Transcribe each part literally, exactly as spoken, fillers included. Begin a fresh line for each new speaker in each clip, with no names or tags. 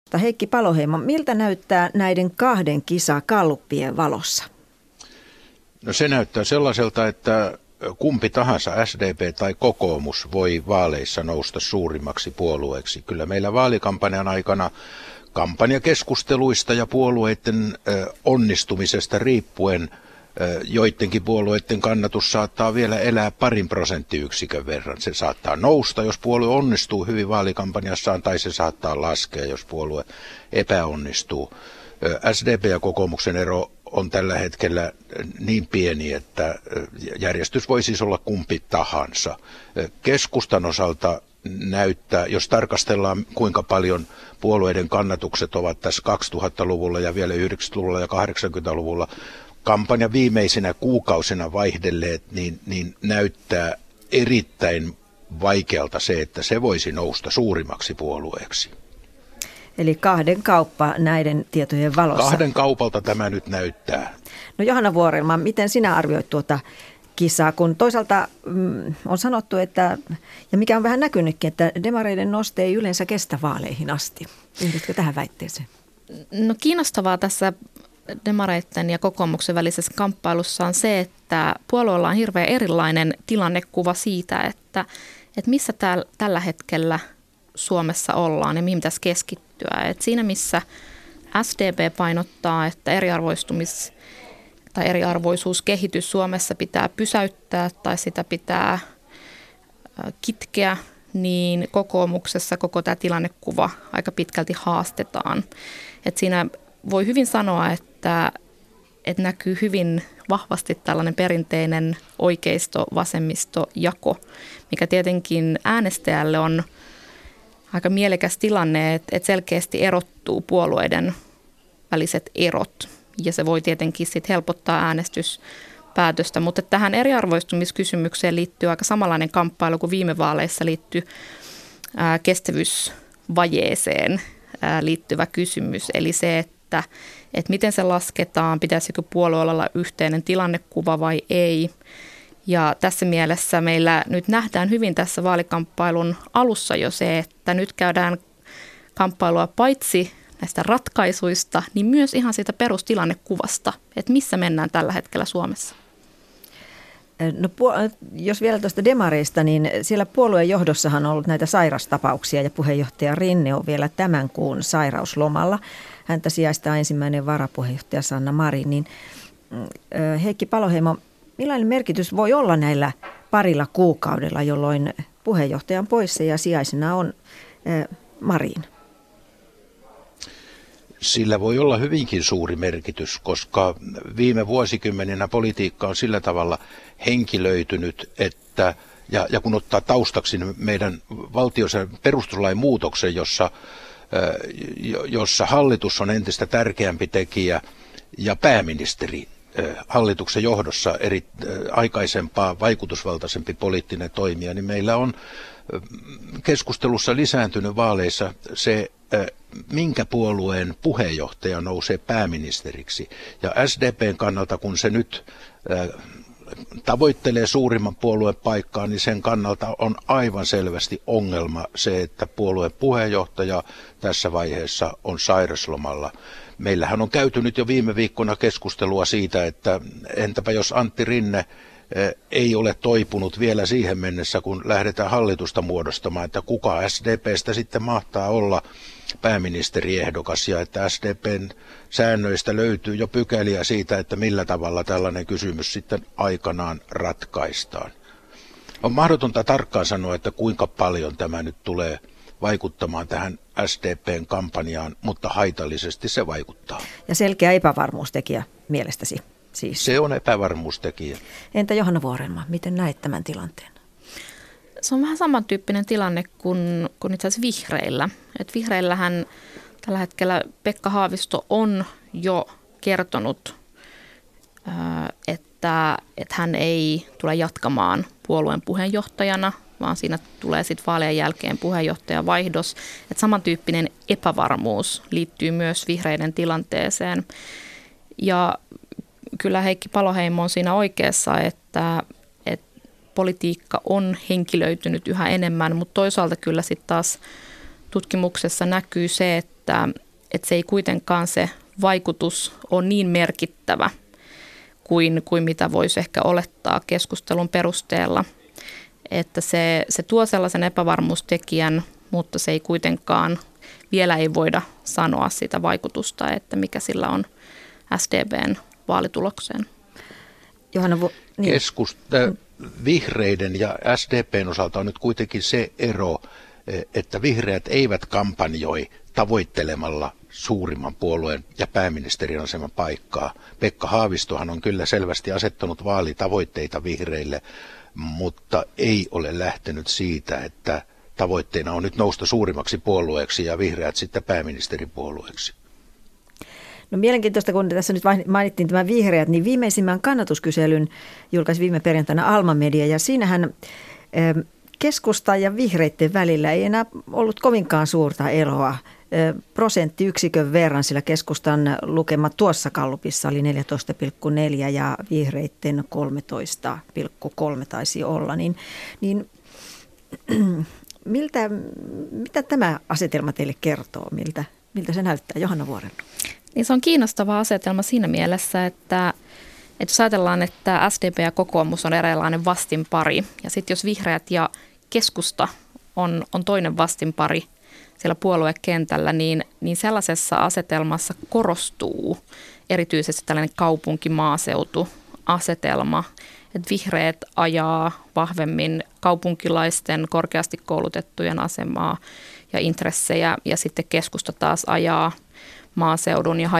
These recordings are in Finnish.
Heikki Paloheimo, miltä näyttää näiden kahden kisa galluppien valossa?
No se näyttää sellaiselta, että kumpi tahansa S D P tai kokoomus voi vaaleissa nousta suurimmaksi puolueeksi. Kyllä meillä vaalikampanjan aikana kampanjakeskusteluista ja puolueiden onnistumisesta riippuen joidenkin puolueiden kannatus saattaa vielä elää parin prosenttiyksikön verran. Se saattaa nousta, jos puolue onnistuu hyvin vaalikampanjassaan, tai se saattaa laskea, jos puolue epäonnistuu. S D P ja kokoomuksen ero on tällä hetkellä niin pieni, että järjestys voi siis olla kumpi tahansa. Keskustan osalta näyttää, jos tarkastellaan kuinka paljon puolueiden kannatukset ovat tässä kaksituhattaluvulla ja vielä yhdeksänkymmentäluvulla ja kahdeksankymmentäluvulla kampanjan viimeisinä kuukausina vaihdelleet, niin, niin näyttää erittäin vaikealta se, että se voisi nousta suurimmaksi puolueeksi.
Eli kahden kauppa näiden tietojen valossa.
Kahden kaupalta tämä nyt näyttää.
No Johanna Vuorelma, miten sinä arvioit tuota kisaa, kun toisaalta mm, on sanottu, että, ja mikä on vähän näkynytkin, että demareiden noste ei yleensä kestä vaaleihin asti. Yhdytkö tähän väitteeseen?
No kiinnostavaa tässä demareiden ja kokoomuksen välisessä kamppailussa on se, että puolueella on hirveän erilainen tilannekuva siitä, että, että missä täällä, tällä hetkellä Suomessa ollaan ja mihin pitäisi keskittyä. Et siinä missä S D P painottaa, että eriarvoistumis- tai eriarvoisuuskehitys Suomessa pitää pysäyttää tai sitä pitää kitkeä, niin kokoomuksessa koko tämä tilannekuva aika pitkälti haastetaan. Et siinä voi hyvin sanoa, että, että näkyy hyvin vahvasti tällainen perinteinen oikeisto-vasemmisto-jako, mikä tietenkin äänestäjälle on aika mielekäs tilanne, että, että selkeästi erottuu puolueiden väliset erot. Ja se voi tietenkin sit helpottaa äänestyspäätöstä, mutta tähän eriarvoistumiskysymykseen liittyy aika samanlainen kamppailu kuin viime vaaleissa liittyy ää, kestävyysvajeeseen ää, liittyvä kysymys. Eli se, että, että miten se lasketaan, pitäisikö puolueella olla yhteinen tilannekuva vai ei. Ja tässä mielessä meillä nyt nähdään hyvin tässä vaalikamppailun alussa jo se, että nyt käydään kamppailua paitsi näistä ratkaisuista, niin myös ihan siitä perustilannekuvasta, että missä mennään tällä hetkellä Suomessa.
No, jos vielä tuosta demareista, niin siellä puolueen johdossahan on ollut näitä sairastapauksia ja puheenjohtaja Rinne on vielä tämän kuun sairauslomalla. Häntä sijaistaa ensimmäinen varapuheenjohtaja Sanna Marin. Niin, Heikki Paloheimo, millainen merkitys voi olla näillä parilla kuukaudella, jolloin puheenjohtaja on poissa ja sijaisena on Marin?
Sillä voi olla hyvinkin suuri merkitys, koska viime vuosikymmeninä politiikka on sillä tavalla henkilöitynyt, että, ja, ja kun ottaa taustaksi meidän valtiossa perustuslain muutoksen, jossa, jossa hallitus on entistä tärkeämpi tekijä ja pääministeri hallituksen johdossa eri aikaisempaa vaikutusvaltaisempi poliittinen toimija, niin meillä on keskustelussa lisääntynyt vaaleissa se, minkä puolueen puheenjohtaja nousee pääministeriksi. Ja S D P:n kannalta, kun se nyt tavoittelee suurimman puolueen paikkaa, niin sen kannalta on aivan selvästi ongelma se, että puolueen puheenjohtaja tässä vaiheessa on sairaslomalla. Meillähän on käyty nyt jo viime viikkona keskustelua siitä, että entäpä jos Antti Rinne ei ole toipunut vielä siihen mennessä, kun lähdetään hallitusta muodostamaan, että kuka S D P:stä sitten mahtaa olla pääministeriehdokas, ja että S D P:n säännöistä löytyy jo pykäliä siitä, että millä tavalla tällainen kysymys sitten aikanaan ratkaistaan. On mahdotonta tarkkaan sanoa, että kuinka paljon tämä nyt tulee vaikuttamaan tähän S D P:n kampanjaan, mutta haitallisesti se vaikuttaa.
Ja selkeä epävarmuustekijä mielestäsi siis.
Se on epävarmuustekijä.
Entä Johanna Vuorelma, miten näet tämän tilanteen?
Se on vähän samantyyppinen tilanne kuin, kuin itse asiassa vihreillä. Et vihreillähän tällä hetkellä Pekka Haavisto on jo kertonut, että, että hän ei tule jatkamaan puolueen puheenjohtajana, vaan siinä tulee sitten vaalien jälkeen puheenjohtajavaihdos. Et samantyyppinen epävarmuus liittyy myös vihreiden tilanteeseen. Ja kyllä Heikki Paloheimo on siinä oikeassa, että, että politiikka on henkilöitynyt yhä enemmän, mutta toisaalta kyllä sitten taas tutkimuksessa näkyy se, että että, että se ei kuitenkaan se vaikutus ole niin merkittävä kuin, kuin mitä voisi ehkä olettaa keskustelun perusteella. Että se, se tuo sellaisen epävarmuustekijän, mutta se ei kuitenkaan, vielä ei voida sanoa sitä vaikutusta, että mikä sillä on S D P:n vaalitulokseen.
Johanna, niin.
Keskusta, vihreiden ja S D P:n osalta on nyt kuitenkin se ero, että vihreät eivät kampanjoi tavoittelemalla suurimman puolueen ja pääministerin aseman paikkaa. Pekka Haavistohan on kyllä selvästi asettanut vaalitavoitteita vihreille, mutta ei ole lähtenyt siitä, että tavoitteena on nyt nousta suurimmaksi puolueeksi ja vihreät sitten pääministeripuolueeksi.
No mielenkiintoista, kun tässä nyt mainittiin tämä vihreät, niin viimeisimmän kannatuskyselyn julkaisi viime perjantaina Alma Media, ja siinähän keskusta ja vihreiden välillä ei enää ollut kovinkaan suurta eroa. Prosenttiyksikön verran, sillä keskustan lukema tuossa gallupissa oli neljätoista pilkku neljä ja vihreiden kolmetoista pilkku kolme taisi olla. Niin, niin miltä, mitä tämä asetelma teille kertoo? Miltä, miltä se näyttää, Johanna Vuoren?
Niin se on kiinnostava asetelma siinä mielessä, että, että jos ajatellaan, että S D P ja kokoomus on eräänlainen vastinpari, ja sitten jos vihreät ja keskusta on, on toinen vastinpari siellä puoluekentällä, niin, niin sellaisessa asetelmassa korostuu erityisesti tällainen kaupunki-maaseutu-asetelma, että vihreät ajaa vahvemmin kaupunkilaisten korkeasti koulutettujen asemaa ja intressejä, ja sitten keskusta taas ajaa maaseudun ja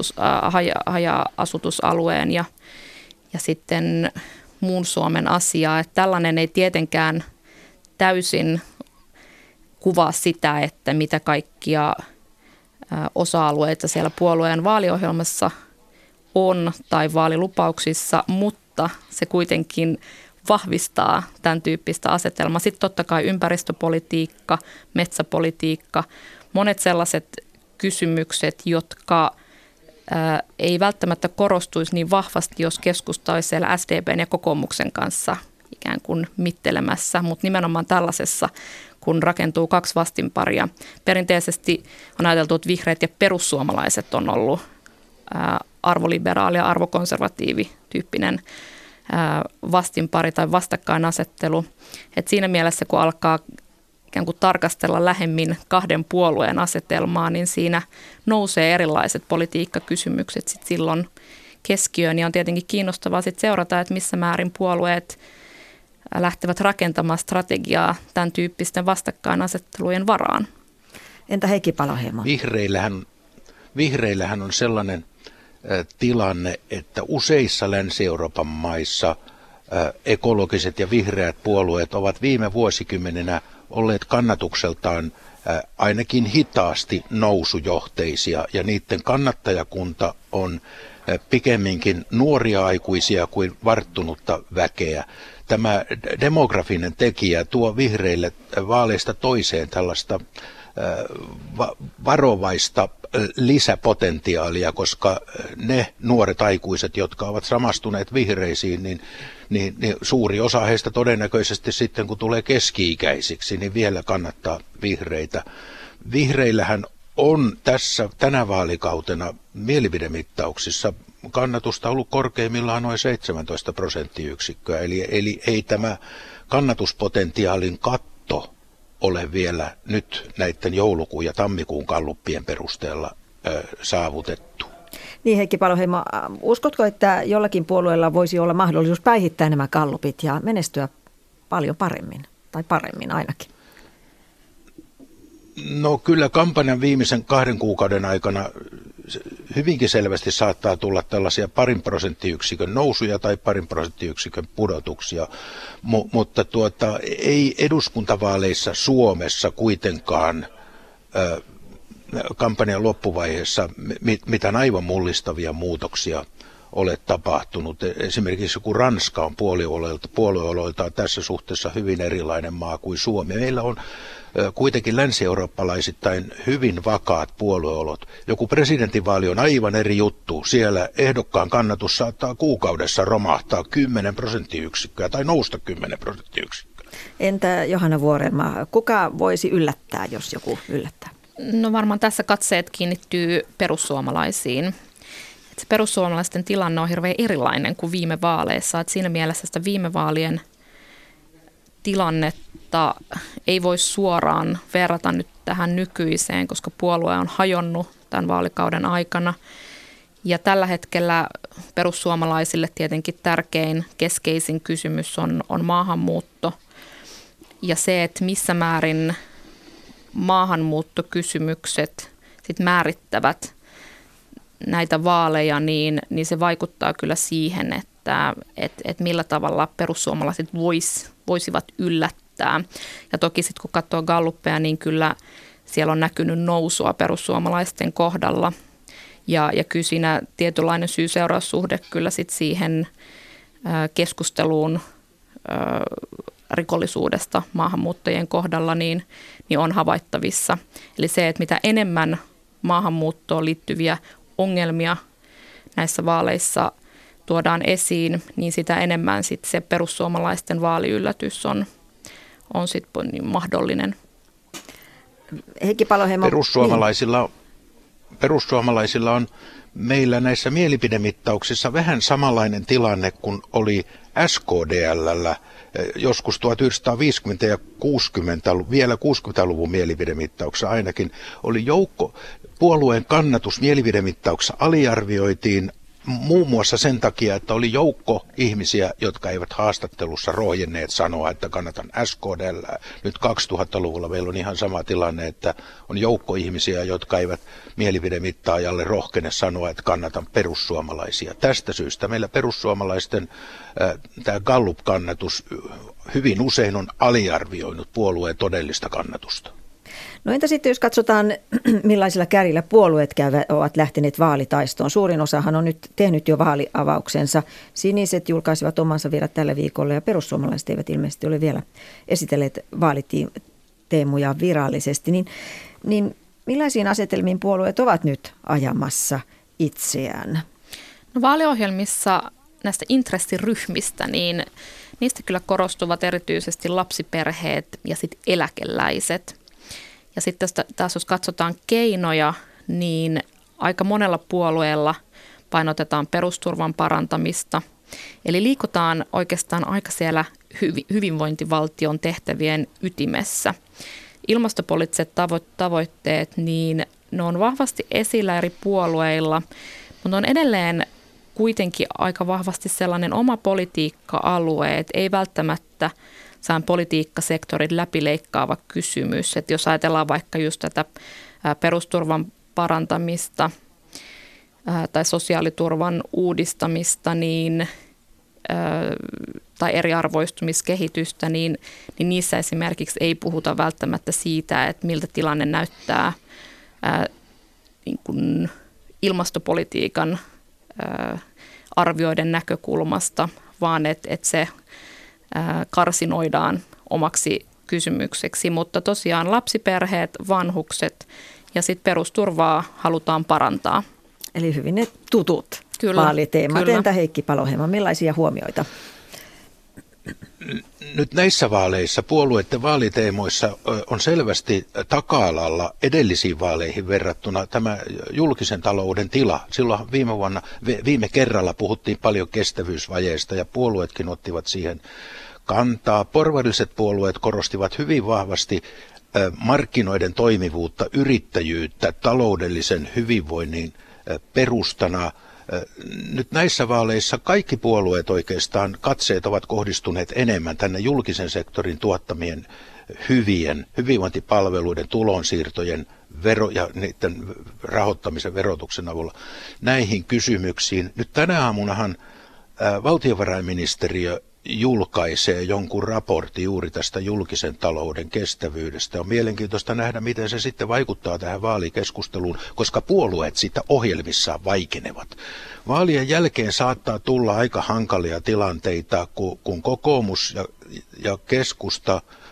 haja-asutusalueen ja, ja sitten muun Suomen asiaa. Että tällainen ei tietenkään täysin kuvaa sitä, että mitä kaikkia osa-alueita siellä puolueen vaaliohjelmassa on tai vaalilupauksissa, mutta se kuitenkin vahvistaa tämän tyyppistä asetelmaa. Sitten totta kai ympäristöpolitiikka, metsäpolitiikka, monet sellaiset kysymykset, jotka ää, ei välttämättä korostuisi niin vahvasti, jos keskusta olisi siellä S D P:n ja kokoomuksen kanssa ikään kuin mittelemässä, mutta nimenomaan tällaisessa, kun rakentuu kaksi vastinparia. Perinteisesti on ajateltu, että vihreät ja perussuomalaiset on ollut ää, arvoliberaali ja arvokonservatiivi tyyppinen ää, vastinpari tai vastakkainasettelu. Et siinä mielessä, kun alkaa ikään kuin tarkastella lähemmin kahden puolueen asetelmaa, niin siinä nousee erilaiset politiikkakysymykset sit silloin keskiöön. Ja on tietenkin kiinnostavaa sit seurata, että missä määrin puolueet lähtevät rakentamaan strategiaa tämän tyyppisten vastakkainasettelujen varaan.
Entä Heikki Paloheimo?
Vihreillähän, vihreillähän on sellainen äh, tilanne, että useissa Länsi-Euroopan maissa äh, ekologiset ja vihreät puolueet ovat viime vuosikymmeninä olleet kannatukseltaan äh, ainakin hitaasti nousujohteisia, ja niiden kannattajakunta on äh, pikemminkin nuoria aikuisia kuin varttunutta väkeä. Tämä demografinen tekijä tuo vihreille vaaleista toiseen tällaista varovaista lisäpotentiaalia, koska ne nuoret aikuiset, jotka ovat samastuneet vihreisiin, niin, niin, niin suuri osa heistä todennäköisesti sitten, kun tulee keski-ikäisiksi, niin vielä kannattaa vihreitä. Vihreillähän on tässä tänä vaalikautena mielipidemittauksissa kannatusta ollut korkeimmillaan noin seitsemäntoista prosenttiyksikköä, eli, eli ei tämä kannatuspotentiaalin katto ole vielä nyt näiden joulukuun ja tammikuun galluppien perusteella ö, saavutettu.
Niin, Heikki Paloheimo, uskotko, että jollakin puolueella voisi olla mahdollisuus päihittää nämä gallupit ja menestyä paljon paremmin, tai paremmin ainakin?
No kyllä kampanjan viimeisen kahden kuukauden aikana hyvinkin selvästi saattaa tulla tällaisia parin prosenttiyksikön nousuja tai parin prosenttiyksikön pudotuksia, M- mutta tuota, ei eduskuntavaaleissa Suomessa kuitenkaan ö, kampanjan loppuvaiheessa mit- mitään aivan mullistavia muutoksia ole tapahtunut. Esimerkiksi kun Ranska on puolueoloiltaan tässä suhteessa hyvin erilainen maa kuin Suomi. Meillä on kuitenkin länsi-eurooppalaisittain hyvin vakaat puolueolot. Joku presidentinvaali on aivan eri juttu. Siellä ehdokkaan kannatus saattaa kuukaudessa romahtaa kymmenen prosenttiyksikköä tai nousta kymmenen prosenttiyksikköä.
Entä Johanna Vuorenmaa, kuka voisi yllättää, jos joku yllättää?
No varmaan tässä katseet kiinnittyy perussuomalaisiin. Et se perussuomalaisten tilanne on hirveän erilainen kuin viime vaaleissa. Et siinä mielessä sitä viime vaalien tilannetta ei voi suoraan verrata nyt tähän nykyiseen, koska puolue on hajonnut tämän vaalikauden aikana. Ja tällä hetkellä perussuomalaisille tietenkin tärkein, keskeisin kysymys on, on maahanmuutto. Ja se, että missä määrin maahanmuuttokysymykset sit määrittävät näitä vaaleja, niin, niin se vaikuttaa kyllä siihen, että et, et millä tavalla perussuomalaiset vois, voisivat yllättää. Ja toki sitten kun katsoo galluppeja, niin kyllä siellä on näkynyt nousua perussuomalaisten kohdalla. Ja, ja kyllä siinä tietynlainen syy-seuraussuhde kyllä sit siihen ä, keskusteluun ä, rikollisuudesta maahanmuuttajien kohdalla niin, niin on havaittavissa. Eli se, että mitä enemmän maahanmuuttoon liittyviä ongelmia näissä vaaleissa tuodaan esiin, niin sitä enemmän sit se perussuomalaisten vaaliyllätys on, on sit mahdollinen.
Heikki Paloheimo.
Perussuomalaisilla, niin. perussuomalaisilla on meillä näissä mielipidemittauksissa vähän samanlainen tilanne kuin oli S K D L:llä joskus tuhatyhdeksänsataaviisikymmentä- ja kuusikymmentä, vielä kuusikymmentäluvun mielipidemittauksessa ainakin, oli joukko puolueen kannatus mielipidemittauksessa aliarvioitiin muun muassa sen takia, että oli joukko ihmisiä, jotka eivät haastattelussa rohjenneet sanoa, että kannatan S K D L:ää. Nyt kaksituhattaluvulla meillä on ihan sama tilanne, että on joukko ihmisiä, jotka eivät mielipidemittaajalle rohkene sanoa, että kannatan perussuomalaisia. Tästä syystä meillä perussuomalaisten äh, tämä Gallup-kannatus hyvin usein on aliarvioinut puolueen todellista kannatusta.
No entä sitten, jos katsotaan, millaisilla kärjillä puolueet käyvät, ovat lähteneet vaalitaistoon. Suurin osahan on nyt tehnyt jo vaaliavauksensa. Siniset julkaisivat omansa vielä tällä viikolla ja perussuomalaiset eivät ilmeisesti ole vielä esitelleet vaaliteemuja virallisesti. Niin, niin millaisiin asetelmiin puolueet ovat nyt ajamassa itseään?
No vaaliohjelmissa näistä intressiryhmistä, niin niistä kyllä korostuvat erityisesti lapsiperheet ja sitten eläkeläiset. Ja sitten taas jos katsotaan keinoja, niin aika monella puolueella painotetaan perusturvan parantamista. Eli liikutaan oikeastaan aika siellä hyvinvointivaltion tehtävien ytimessä. Ilmastopoliittiset tavoitteet, niin ne on vahvasti esillä eri puolueilla, mutta on edelleen kuitenkin aika vahvasti sellainen oma politiikka-alue, että ei välttämättä sään politiikkasektorin läpileikkaava kysymys. Että jos ajatellaan vaikka just tätä perusturvan parantamista tai sosiaaliturvan uudistamista niin, tai eriarvoistumiskehitystä, niin, niin niissä esimerkiksi ei puhuta välttämättä siitä, että miltä tilanne näyttää ää, niin kuin ilmastopolitiikan ää, arvioiden näkökulmasta, vaan että et se ää, karsinoidaan omaksi kysymykseksi. Mutta tosiaan lapsiperheet, vanhukset ja sitten perusturvaa halutaan parantaa.
Eli hyvin ne tutut
kyllä,
vaaliteemat.
Kyllä.
Entä Heikki Paloheimo, millaisia huomioita?
Nyt näissä vaaleissa, puolueiden vaaliteemoissa on selvästi taka-alalla edellisiin vaaleihin verrattuna tämä julkisen talouden tila. Silloin viime vuonna, viime kerralla puhuttiin paljon kestävyysvajeesta ja puolueetkin ottivat siihen kantaa. Porvarilliset puolueet korostivat hyvin vahvasti markkinoiden toimivuutta, yrittäjyyttä, taloudellisen hyvinvoinnin perustana. Nyt näissä vaaleissa kaikki puolueet oikeastaan katseet ovat kohdistuneet enemmän tänne julkisen sektorin tuottamien hyvien hyvinvointipalveluiden, tulonsiirtojen vero- ja niiden rahoittamisen verotuksen avulla näihin kysymyksiin. Nyt tänä aamunahan valtiovarainministeriö julkaisee jonkun raportti juuri tästä julkisen talouden kestävyydestä. On mielenkiintoista nähdä, miten se sitten vaikuttaa tähän vaalikeskusteluun, koska puolueet sitä ohjelmissaan vaikenevat. Vaalien jälkeen saattaa tulla aika hankalia tilanteita, kun kokoomus ja, ja keskusta,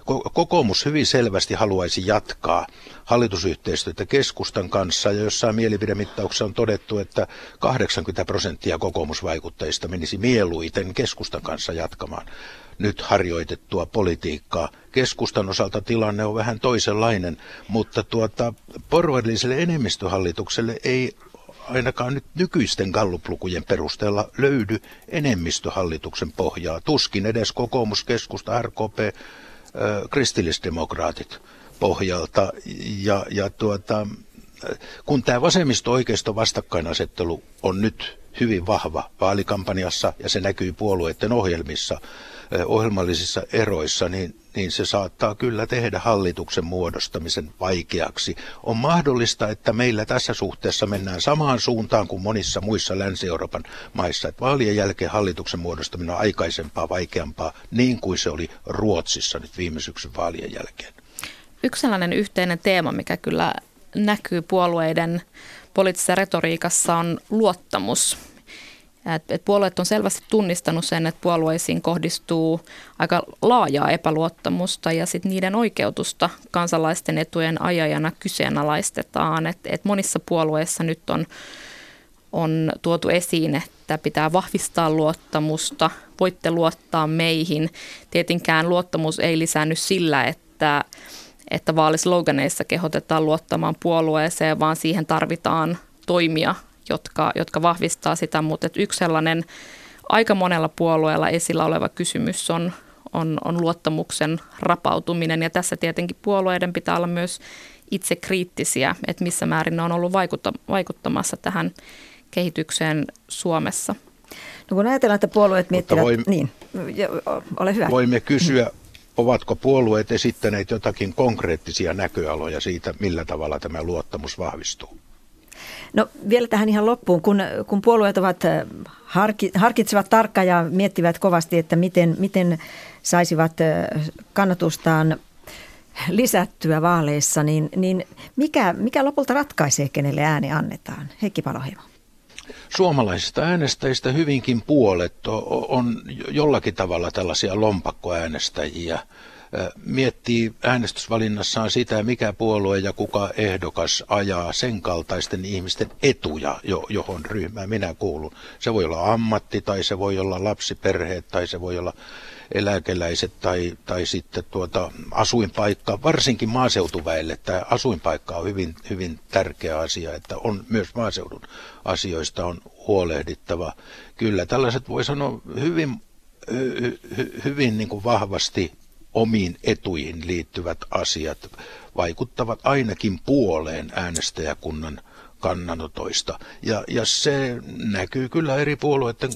kokoomus hyvin selvästi haluaisi jatkaa hallitusyhteistyötä keskustan kanssa, ja jossain mielipidemittauksessa on todettu, että kahdeksankymmentä prosenttia kokoomusvaikuttajista menisi mieluiten keskustan kanssa jatkamaan nyt harjoitettua politiikkaa. Keskustan osalta tilanne on vähän toisenlainen, mutta tuota, porvarilliselle enemmistöhallitukselle ei ainakaan nyt nykyisten galluplukujen perusteella löydy enemmistöhallituksen pohjaa. Tuskin edes kokoomus, keskusta, R K P, äh, kristillisdemokraatit pohjalta. Ja, ja tuota, kun tämä vasemmisto-oikeisto vastakkainasettelu on nyt hyvin vahva vaalikampanjassa ja se näkyy puolueiden ohjelmissa, ohjelmallisissa eroissa, niin, niin se saattaa kyllä tehdä hallituksen muodostamisen vaikeaksi. On mahdollista, että meillä tässä suhteessa mennään samaan suuntaan kuin monissa muissa Länsi-Euroopan maissa, että vaalien jälkeen hallituksen muodostaminen on aikaisempaa vaikeampaa, niin kuin se oli Ruotsissa nyt viime syksyn vaalien jälkeen.
Yksi sellainen yhteinen teema, mikä kyllä näkyy puolueiden poliittisessa retoriikassa, on luottamus. Et puolueet on selvästi tunnistanut sen, että puolueisiin kohdistuu aika laajaa epäluottamusta ja sit niiden oikeutusta kansalaisten etujen ajajana kyseenalaistetaan. Et, et monissa puolueissa nyt on, on tuotu esiin, että pitää vahvistaa luottamusta, voitte luottaa meihin. Tietenkään luottamus ei lisäänny sillä, että, että vaalisloganeissa kehotetaan luottamaan puolueeseen, vaan siihen tarvitaan toimia, Jotka, jotka vahvistaa sitä, mutta yksi sellainen aika monella puolueella esillä oleva kysymys on, on, on luottamuksen rapautuminen. Ja tässä tietenkin puolueiden pitää olla myös itse kriittisiä, että missä määrin ne on ollut vaikutta, vaikuttamassa tähän kehitykseen Suomessa.
No kun ajatellaan, että puolueet miettivät, voimme, niin, ole hyvä.
Voimme kysyä, ovatko puolueet esittäneet jotakin konkreettisia näköaloja siitä, millä tavalla tämä luottamus vahvistuu?
No vielä tähän ihan loppuun, kun, kun puolueet ovat harki, harkitsevat tarkkaan ja miettivät kovasti, että miten, miten saisivat kannatustaan lisättyä vaaleissa, niin, niin mikä, mikä lopulta ratkaisee, kenelle ääni annetaan? Heikki Paloheimo.
Suomalaisista äänestäjistä hyvinkin puolet on jollakin tavalla tällaisia lompakkoäänestäjiä. Miettii äänestysvalinnassaan sitä, mikä puolue ja kuka ehdokas ajaa sen kaltaisten ihmisten etuja, johon ryhmään minä kuulun. Se voi olla ammatti tai se voi olla lapsiperheet tai se voi olla eläkeläiset tai, tai sitten tuota asuinpaikka. Varsinkin maaseutuväelle tämä asuinpaikka on hyvin, hyvin tärkeä asia, että on myös maaseudun asioista on huolehdittava. Kyllä tällaiset voi sanoa hyvin, hy, hy, hyvin niin kuin vahvasti omiin etuihin liittyvät asiat vaikuttavat ainakin puoleen äänestäjäkunnan kannanotoista. Ja, ja se näkyy kyllä eri puolueiden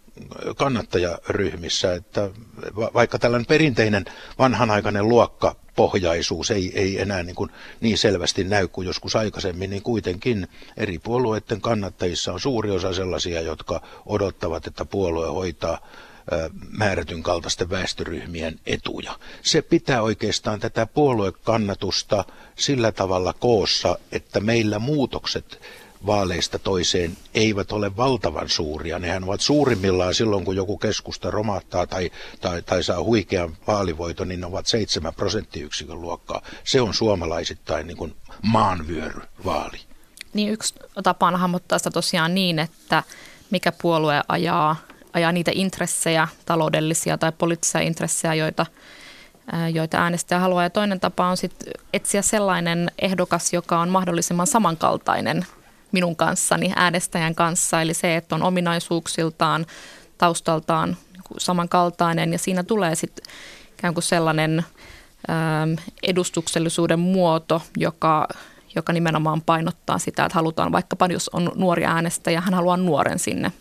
kannattajaryhmissä, että vaikka tällainen perinteinen vanhanaikainen luokkapohjaisuus ei, ei enää niin, kuin niin selvästi näy kuin joskus aikaisemmin, niin kuitenkin eri puolueiden kannattajissa on suuri osa sellaisia, jotka odottavat, että puolue hoitaa määrätyn kaltaisten väestöryhmien etuja. Se pitää oikeastaan tätä puoluekannatusta sillä tavalla koossa, että meillä muutokset vaaleista toiseen eivät ole valtavan suuria. Nehän ovat suurimmillaan silloin, kun joku keskusta romahtaa tai, tai, tai saa huikean vaalivoiton, niin ne ovat seitsemän prosenttiyksikön luokkaa. Se on suomalaisittain niin kuin maanvyöryvaali. Niin
yksi tapa on hahmottaa sitä tosiaan niin, että mikä puolue ajaa ajaa niitä intressejä, taloudellisia tai poliittisia intressejä, joita, joita äänestäjä haluaa. Ja toinen tapa on sitten etsiä sellainen ehdokas, joka on mahdollisimman samankaltainen minun kanssani, äänestäjän kanssa. Eli se, että on ominaisuuksiltaan, taustaltaan samankaltainen ja siinä tulee sitten ikään kuin sellainen edustuksellisuuden muoto, joka, joka nimenomaan painottaa sitä, että halutaan vaikkapa, jos on nuori äänestäjä, hän haluaa nuoren sinne